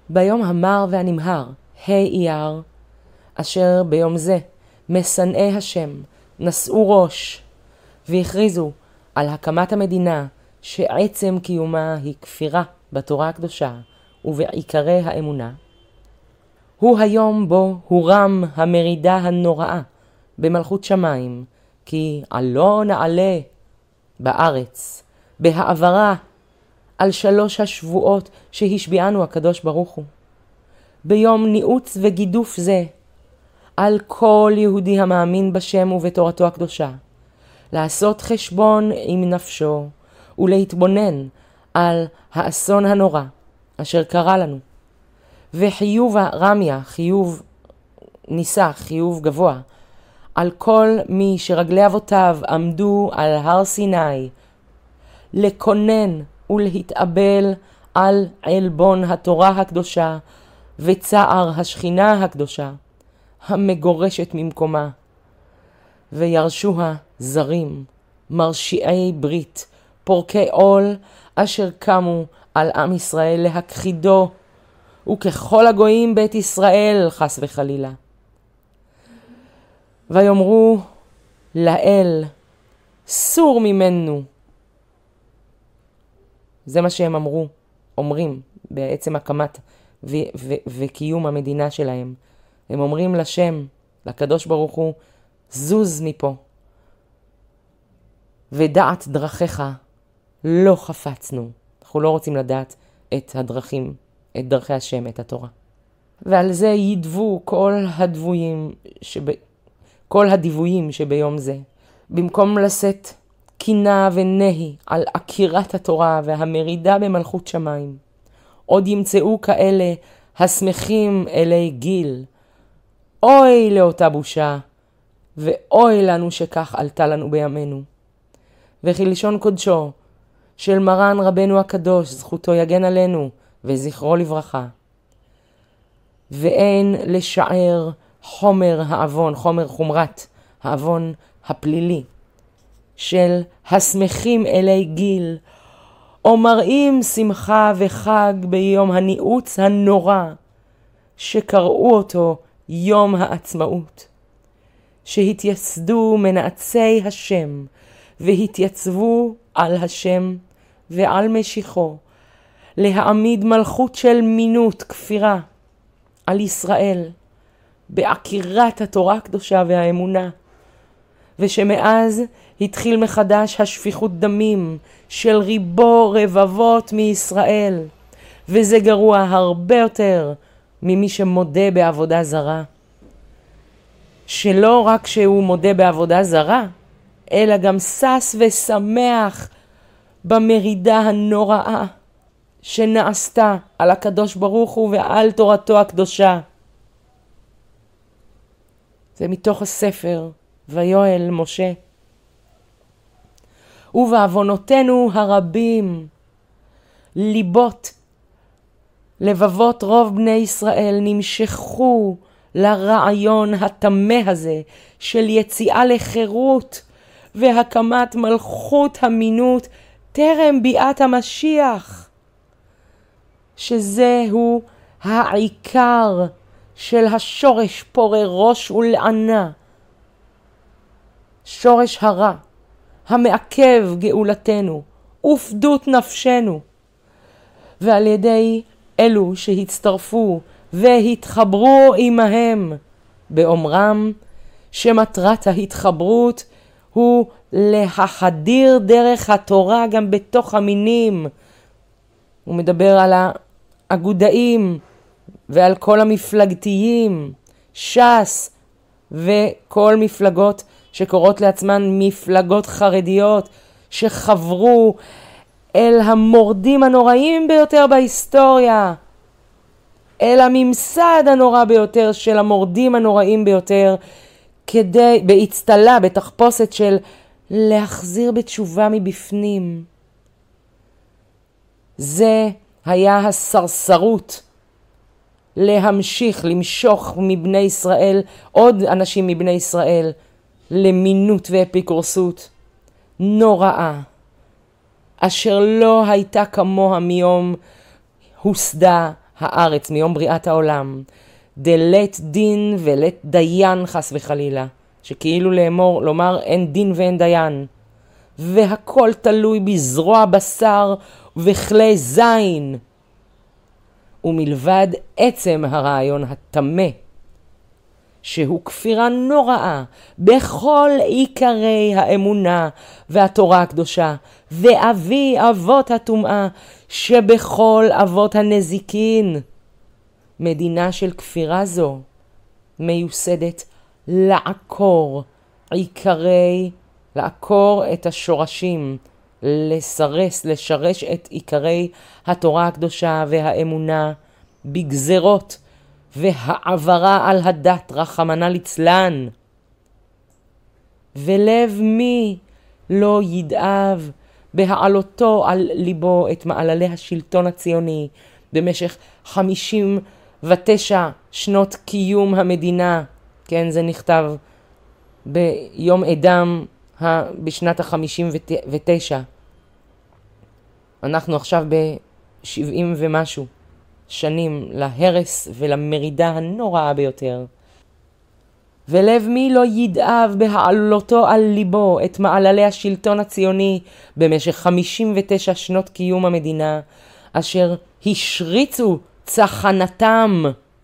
ביום המר והנמהר, אייר, אשר ביום זה משנאי השם נשאו ראש והכריזו על הקמת המדינה שעצם קיומה היא כפירה בתורה הקדושה ובעיקרי האמונה, הוא היום בו הורם המרידה הנוראה במלכות שמיים, כי עלו נעלה בארץ בהעברה על 3 השבועות שהשביענו הקדוש ברוך הוא. ביום ניעוץ וגידוף זה על כל יהודי המאמין בשם ובתורתו הקדושה לעשות חשבון עם נפשו ולהתבונן על האסון הנורא אשר קרה לנו, וחיוב הרמיה, חיוב ניסה, חיוב גבוה, על כל מי שרגלי אבותיו עמדו על הר סיני, לקונן ולהתאבל על עלבון התורה הקדושה וצער השכינה הקדושה המגורשת ממקומה, וירשוה זרים, מרשיעי ברית, פורקי עול, אשר קמו על עם ישראל להכחידו, וככל הגויים בית ישראל חס וחלילה. ויאמרו לאל, סור ממנו. זה מה שהם אומרים בעצם הקמת וקיום המדינה שלהם. הם אומרים לשם, לקדוש ברוך הוא, זוז מפה. ודעת דרכיך לא חפצנו. אנחנו לא רוצים לדעת את הדרכים, את דרכי השם, את התורה. ועל זה ידבו כל הדיוויים שביום זה. במקום לשאת קינה ונהי על עקירת התורה והמרידה במלכות שמיים, עוד ימצאו כאלה השמחים אלי גיל. אוי לאותה בושה, ואוי לנו שכך עלתה לנו בימינו. וכלשון קודשו של מרן רבנו הקדוש, זכותו יגן עלינו וזכרו לברכה. ואין לשער חומר העוון, חומר חומרת העוון הפלילי של השמחים אלי גיל, או מראים שמחה וחג ביום הניעוץ הנורא שקראו אותו יום העצמאות, שהתייסדו מנעצי השם והתייצבו על השם ועל משיחו להעמיד מלכות של מינות כפירה על ישראל בעקירת התורה הקדושה והאמונה, ושמאז התחיל מחדש השפיכות דמים של רבבות מישראל, וזה גרוע הרבה יותר ממי שמודה בעבודה זרה, שלא רק שהוא מודה בעבודה זרה, אלא גם שש ושמח במרידה הנוראה שנעשתה על הקדוש ברוך הוא ועל תורתו הקדושה. זה מתוך הספר ויואל משה. ובעוונותינו הרבים לבבות רוב בני ישראל נמשכו לרעיון התמה הזה של יציאה לחירות והקמת מלכות המינות טרם ביאת המשיח, שזהו העיקר של השורש פורה ראש ולענה, שורש הרע המעכב גאולתנו ופדות נפשנו. ועל ידי אלו שהצטרפו והתחברו עמהם באומרם שמטרת ההתחברות הוא להחדיר דרך התורה גם בתוך המינים. הוא מדבר על האגודאים ועל כל המפלגתיים, ש"ס וכל מפלגות שקוראות לעצמן מפלגות חרדיות, שחברו אל המורדים הנוראים ביותר בהיסטוריה, אל הממסד הנורא ביותר של המורדים הנוראים ביותר, כדי בהצטלה, בתחפושת של להחזיר בתשובה מבפנים. זה היה הסרסרות, להמשיך, למשוך מבני ישראל, עוד אנשים מבני ישראל, למינות ואפיקורסות נוראה, אשר לא הייתה כמוה מיום הוסדה הארץ, מיום בריאת העולם, דלת דין ולת דיין חס וחלילה, שכאילו לומר אין דין ואין דיין, והכל תלוי בזרוע בשר ובכלי זין, ומלבד עצם הרעיון התמה, שהוא כפירה נוראה בכל עיקרי האמונה והתורה הקדושה, ואבי אבות הטומאה שבכל אבות הנזיקין. מדינה של כפירה זו מיוסדת לעקור את השורשים, לשרש את עיקרי התורה הקדושה והאמונה בגזרות והעברה על הדת רחמנא ליצלן. ולב מי לא ידאב בהעלותו על ליבו את מעללי השלטון הציוני במשך 59 שנות קיום המדינה. כן, זה נכתב ביום אדם בשנת ה-59. אנחנו עכשיו ב-70 ומשהו שנים להרס ולמרידה הנוראה ביותר. ולב מי לא ידאב בהעלותו על ליבו את מעללי השלטון הציוני במשך 59 שנות קיום המדינה, אשר השריצו צחנתם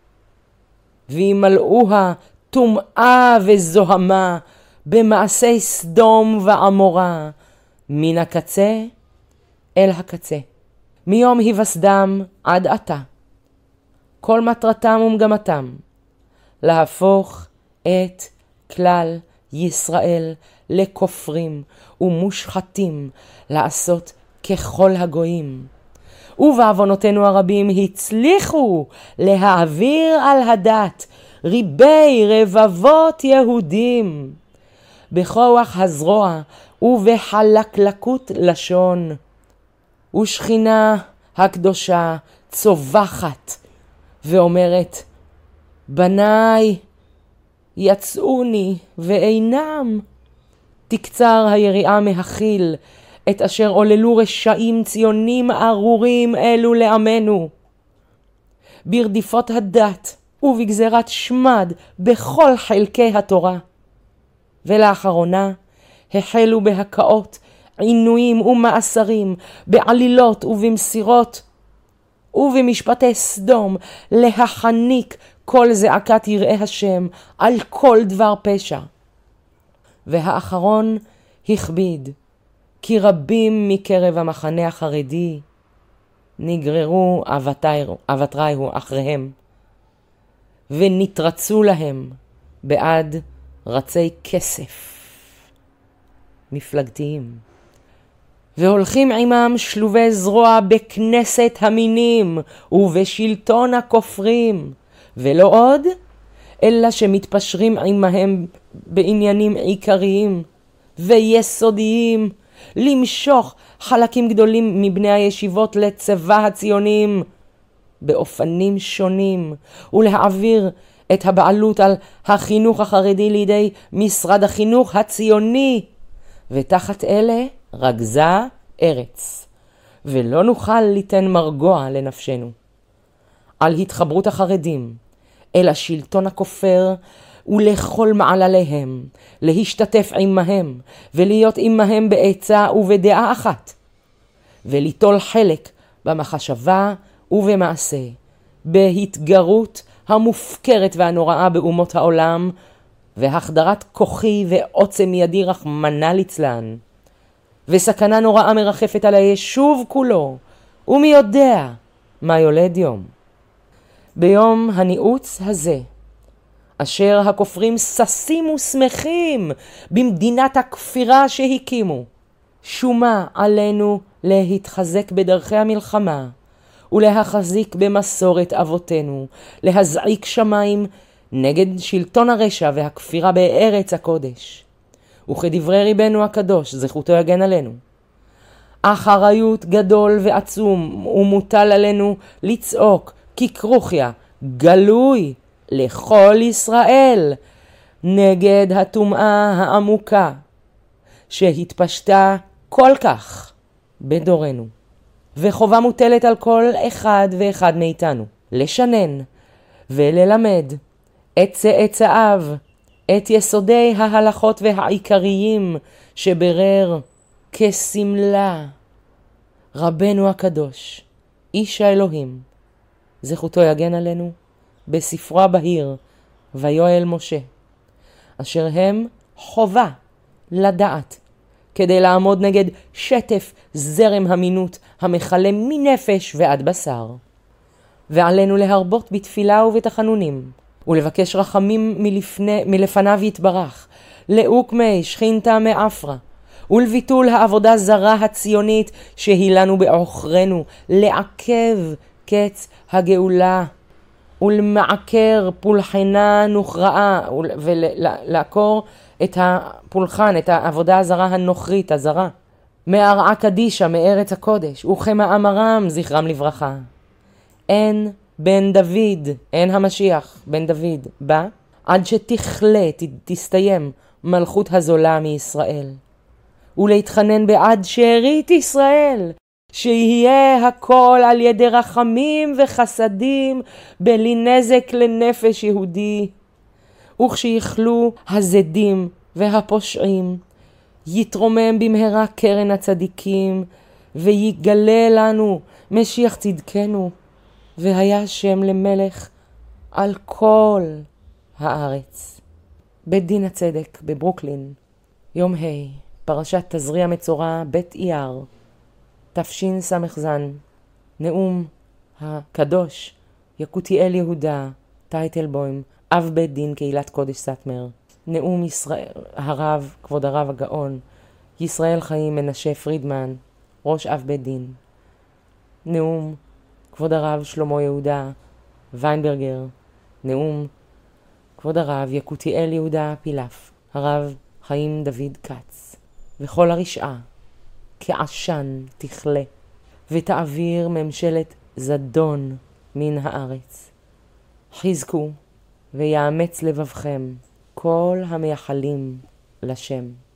וימלאוה טומאה וזוהמה במעשי סדום ועמורה, מן הקצה אל הקצה, מיום היווסדם עד עתה. כל מטרתם ומגמתם להפוך את כלל ישראל לכופרים ומושחתים, לעשות ככל הגויים. ובעוונותינו הרבים הצליחו להעביר על הדת ריבי רבבות יהודים בכוח הזרוע ובחלקלקות לשון. ושכינה הקדושה צובחת ואומרת, בניי יצאוני ואינם. תקצר היריעה מהחיל את אשר עוללו רשעים ציונים ארורים אלו לעמנו, ברדיפות הדת ובגזרת שמד בכל חלקי התורה. ולאחרונה החלו בהקאות, עינויים ומאסרים, בעלילות ובמסירות ובמשפטי סדום, להחניק כל זעקת יראי השם על כל דבר פשע. והאחרון הכביד, כי רבים מקרב המחנה החרדי נגררו אבטריהו אחריהם, ונתרצו להם בעד רצי כסף מפלגתיים, והולכים עמם שלובי זרוע בכנסת המינים ובשלטון הכופרים, ולא עוד, אלא שמתפשרים עמהם בעניינים עיקריים ויסודיים, למשוך חלקים גדולים מבני הישיבות לצבא הציונים באופנים שונים, ולהעביר את הבעלות על החינוך החרדי לידי משרד החינוך הציוני, ותחת אלה רגזה ארץ, ולא נוכל ליתן מרגוע לנפשנו. על התחברות החרדים אל השלטון הכופר ולכל מעלליהם, להשתתף עמהם ולהיות עמהם בעצה ובדעה אחת, וליטול חלק במחשבה ובמעשה, בהתגרות המופקרת והנוראה באומות העולם, והחדרת כוחי ועוצם ידי רחמנא ליצלן. וסכנה נוראה מרחפת על היישוב כולו, ומי יודע מה יולד יום. ביום הניעוץ הזה, אשר הכופרים ששים ושמחים במדינת הכפירה שהקימו, שומה עלינו להתחזק בדרכי המלחמה, ולהחזיק במסורת אבותינו, להזעיק שמיים נגד שלטון הרשע והכפירה בארץ הקודש. וכדברי ריבנו הקדוש, זכותו יגן עלינו, אחריות גדול ועצום ומוטל עלינו לצעוק ככרוכיה גלוי לכל ישראל נגד הטומאה העמוקה שהתפשטה כל כך בדורנו, וחובה מוטלת על כל אחד ואחד מאיתנו לשנן וללמד את צאצאיו את יסודי ההלכות והעיקריים שברר כסמלה רבנו הקדוש, איש האלוהים, זכותו יגן עלינו, בספרו הבהיר ויואל משה, אשר הם חובה לדעת כדי לעמוד נגד שטף זרם המינות המחלה מנפש ועד בשר. ועלינו להרבות בתפילה ובתחנונים, ולבקש רחמים מלפניו יתברך, לעוקמי שכינתה מאפרה, ולביטול העבודה זרה הציונית שהיא לנו בעוכרנו, לעכב קץ הגאולה, ולמעקר פולחנה נוכרעה, ולעקור את הפולחן, את העבודה הזרה הנוכרית, הזרה, מהרעה קדישה, מארץ הקודש, וכמאמרם זכרם לברכה. אין בן דוד, אין המשיח, בן דוד, בא עד שתכלה, תסתיים מלכות הזולה מישראל. ולהתחנן בעד שארית ישראל, שיהיה הכל על ידי רחמים וחסדים, בלי נזק לנפש יהודי. וכשיכלו הזדים והפושעים, יתרומם במהרה קרן הצדיקים, ויגלה לנו משיח צדקנו, והיה שם למלך על כל הארץ. בית דין הצדק בברוקלין, יום ה', פרשת תזריע מצורע, בית אייר, תשס"ז, נאום הקדוש יקותיאל יהודה טייטלבוים, אב בית דין קהילת קודש סאטמר. נאום הרב, כבוד הרב הגאון ישראל חיים מנשה פרידמן, ראש אב בית דין. נאום כבוד הרב שלמה יהודה ויינברגר. נאום כבוד הרב יקותיאל יהודה פילף, הרב חיים דוד כץ. וכל הרשעה כעשן תכלה, ותעביר ממשלת זדון מן הארץ. חזקו ויאמץ לבבכם כל המייחלים לשם.